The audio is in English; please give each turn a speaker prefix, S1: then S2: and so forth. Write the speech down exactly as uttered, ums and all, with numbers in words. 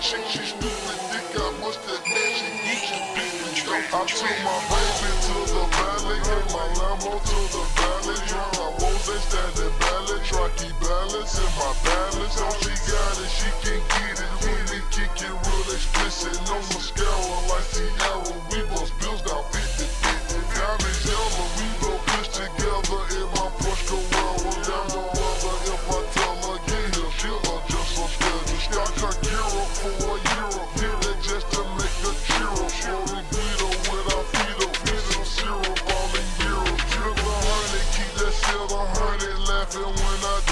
S1: shit, she stupid dick, I must admit she geeky stupid. I took my baby to the valley, hit my Lambo to the valley. Drunk my rose, standing balance, try keep balance in my balance. All she got it, she can get it. When we kick it real explicit, no mascara like Sierra. We bust bills down fifty fifty. Diamonds yellow, we go push together in my Porsche Carrera. Down the weather, if I tell her get here, she'll adjust her schedule. Stock her gear up for a year up, hit that just to make her cheer up. Rolling Vito with our feet up, hit some syrup all in Europe. Drill a hundred, keep that silver hundred, laughing when I